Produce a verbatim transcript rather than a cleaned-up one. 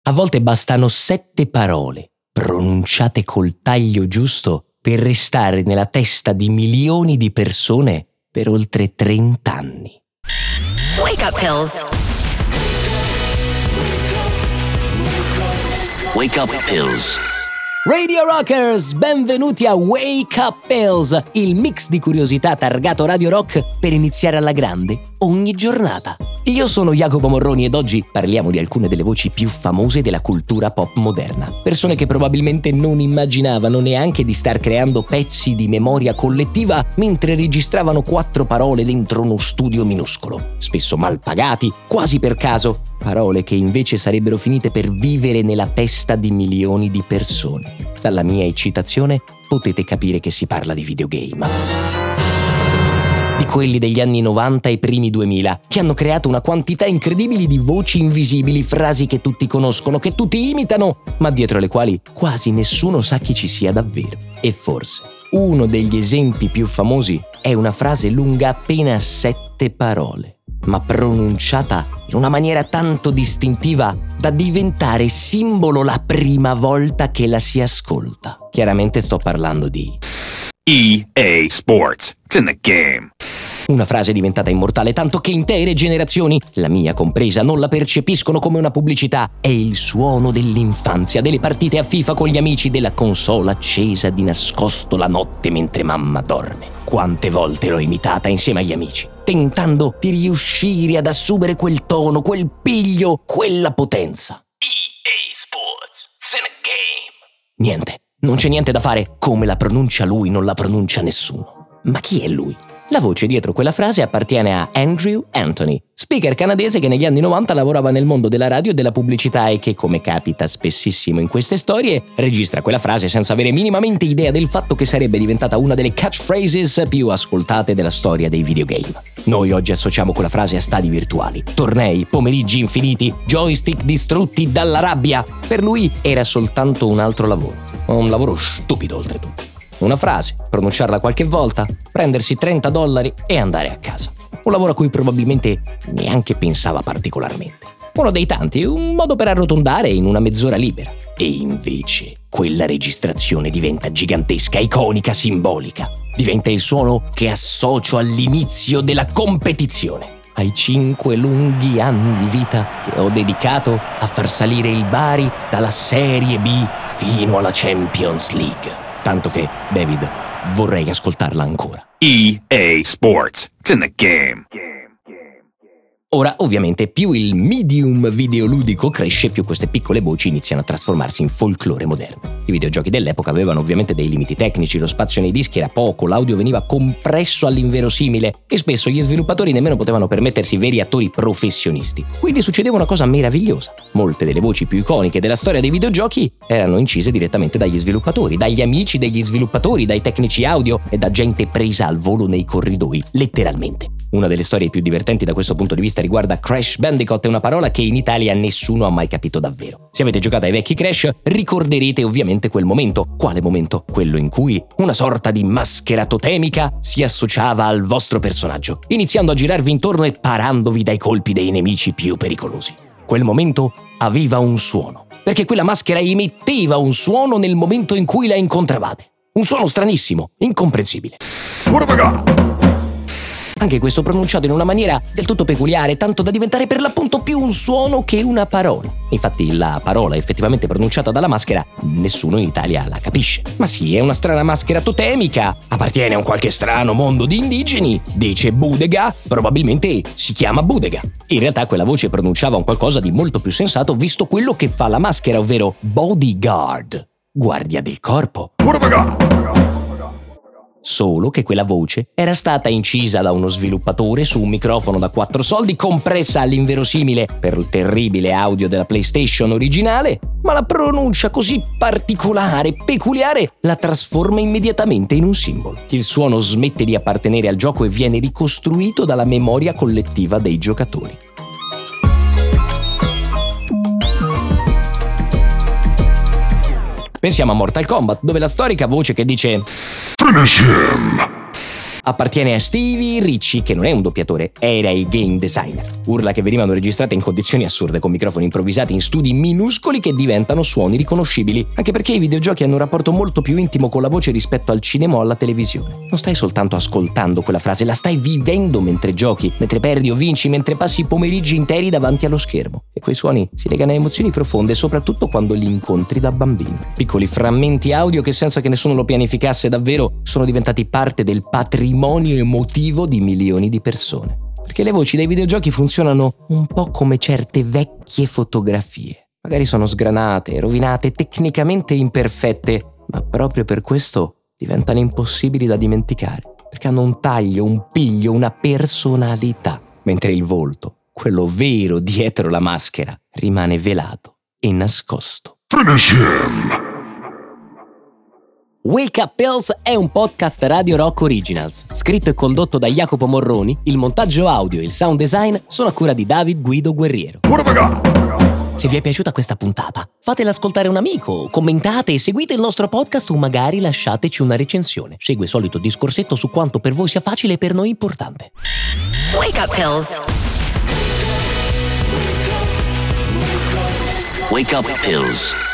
A volte bastano sette parole, pronunciate col taglio giusto, per restare nella testa di milioni di persone per oltre trenta anni. Wake up pills. Wake up pills. Radio Rockers, benvenuti a Wake Up Pills, il mix di curiosità targato Radio Rock per iniziare alla grande ogni giornata. Io sono Jacopo Morroni ed oggi parliamo di alcune delle voci più famose della cultura pop moderna. Persone che probabilmente non immaginavano neanche di star creando pezzi di memoria collettiva mentre registravano quattro parole dentro uno studio minuscolo, spesso mal pagati, quasi per caso. Parole che invece sarebbero finite per vivere nella testa di milioni di persone. Dalla mia eccitazione potete capire che si parla di videogame. Di quelli degli anni novanta e primi duemila, che hanno creato una quantità incredibile di voci invisibili, frasi che tutti conoscono, che tutti imitano, ma dietro le quali quasi nessuno sa chi ci sia davvero. E forse uno degli esempi più famosi è una frase lunga appena sette parole, ma pronunciata in una maniera tanto distintiva da diventare simbolo la prima volta che la si ascolta. Chiaramente sto parlando di E A Sports. It's in the game. Una frase diventata immortale tanto che intere generazioni, la mia compresa, non la percepiscono come una pubblicità. È il suono dell'infanzia, delle partite a FIFA con gli amici, della console accesa di nascosto la notte mentre mamma dorme. Quante volte l'ho imitata insieme agli amici, tentando di riuscire ad assumere quel tono, quel piglio, quella potenza. E A Sports. It's in the game. Niente, non c'è niente da fare. Come la pronuncia lui non la pronuncia nessuno. Ma chi è lui? La voce dietro quella frase appartiene a Andrew Anthony, speaker canadese che negli anni novanta lavorava nel mondo della radio e della pubblicità e che, come capita spessissimo in queste storie, registra quella frase senza avere minimamente idea del fatto che sarebbe diventata una delle catchphrases più ascoltate della storia dei videogame. Noi oggi associamo quella frase a stadi virtuali, tornei, pomeriggi infiniti, joystick distrutti dalla rabbia. Per lui era soltanto un altro lavoro, un lavoro stupido oltretutto. Una frase, pronunciarla qualche volta, prendersi trenta dollari e andare a casa. Un lavoro a cui probabilmente neanche pensava particolarmente. Uno dei tanti, un modo per arrotondare in una mezz'ora libera. E invece quella registrazione diventa gigantesca, iconica, simbolica. Diventa il suono che associo all'inizio della competizione. Ai cinque lunghi anni di vita che ho dedicato a far salire il Bari dalla Serie B fino alla Champions League. Tanto che, David, vorrei ascoltarla ancora. E A Sports. It's in the game. Ora, ovviamente, più il medium videoludico cresce, più queste piccole voci iniziano a trasformarsi in folklore moderno. I videogiochi dell'epoca avevano ovviamente dei limiti tecnici, lo spazio nei dischi era poco, l'audio veniva compresso all'inverosimile e spesso gli sviluppatori nemmeno potevano permettersi veri attori professionisti. Quindi succedeva una cosa meravigliosa. Molte delle voci più iconiche della storia dei videogiochi erano incise direttamente dagli sviluppatori, dagli amici degli sviluppatori, dai tecnici audio e da gente presa al volo nei corridoi, letteralmente. Una delle storie più divertenti da questo punto di vista riguarda Crash Bandicoot, è una parola che in Italia nessuno ha mai capito davvero. Se avete giocato ai vecchi Crash, ricorderete ovviamente quel momento. Quale momento? Quello in cui una sorta di maschera totemica si associava al vostro personaggio, iniziando a girarvi intorno e parandovi dai colpi dei nemici più pericolosi. Quel momento aveva un suono, perché quella maschera emetteva un suono nel momento in cui la incontravate. Un suono stranissimo, incomprensibile. What have I got? Anche questo pronunciato in una maniera del tutto peculiare, tanto da diventare per l'appunto più un suono che una parola. Infatti la parola effettivamente pronunciata dalla maschera nessuno in Italia la capisce. Ma sì, è una strana maschera totemica, appartiene a un qualche strano mondo di indigeni, dice Budega, probabilmente si chiama Budega. In realtà quella voce pronunciava un qualcosa di molto più sensato visto quello che fa la maschera, ovvero bodyguard, guardia del corpo. What have I got? Solo che quella voce era stata incisa da uno sviluppatore su un microfono da quattro soldi, compressa all'inverosimile per il terribile audio della PlayStation originale, ma la pronuncia così particolare, peculiare, la trasforma immediatamente in un simbolo. Il suono smette di appartenere al gioco e viene ricostruito dalla memoria collettiva dei giocatori. Pensiamo a Mortal Kombat, dove la storica voce che dice Finish him. appartiene a Stevie Ritchie, che non è un doppiatore, era il game designer. Urla che venivano registrate in condizioni assurde con microfoni improvvisati in studi minuscoli che diventano suoni riconoscibili, anche perché i videogiochi hanno un rapporto molto più intimo con la voce rispetto al cinema o alla televisione. Non stai soltanto ascoltando quella frase, la stai vivendo mentre giochi, mentre perdi o vinci, mentre passi i pomeriggi interi davanti allo schermo. E quei suoni si legano a emozioni profonde, soprattutto quando li incontri da bambino. Piccoli frammenti audio che, senza che nessuno lo pianificasse davvero, sono diventati parte del patrimonio emotivo di milioni di persone. Perché le voci dei videogiochi funzionano un po' come certe vecchie fotografie. Magari sono sgranate, rovinate, tecnicamente imperfette, ma proprio per questo diventano impossibili da dimenticare, perché hanno un taglio, un piglio, una personalità, mentre il volto, quello vero dietro la maschera, rimane velato e nascosto. Finish him! Wake Up Pills è un podcast Radio Rock Originals, scritto e condotto da Jacopo Morroni. Il montaggio audio e il sound design sono a cura di David Guido Guerriero. Se vi è piaciuta questa puntata, fatela ascoltare un amico, commentate e seguite il nostro podcast o magari lasciateci una recensione. Segue il solito discorsetto su quanto per voi sia facile e per noi importante. Wake Up Pills. Wake Up Pills.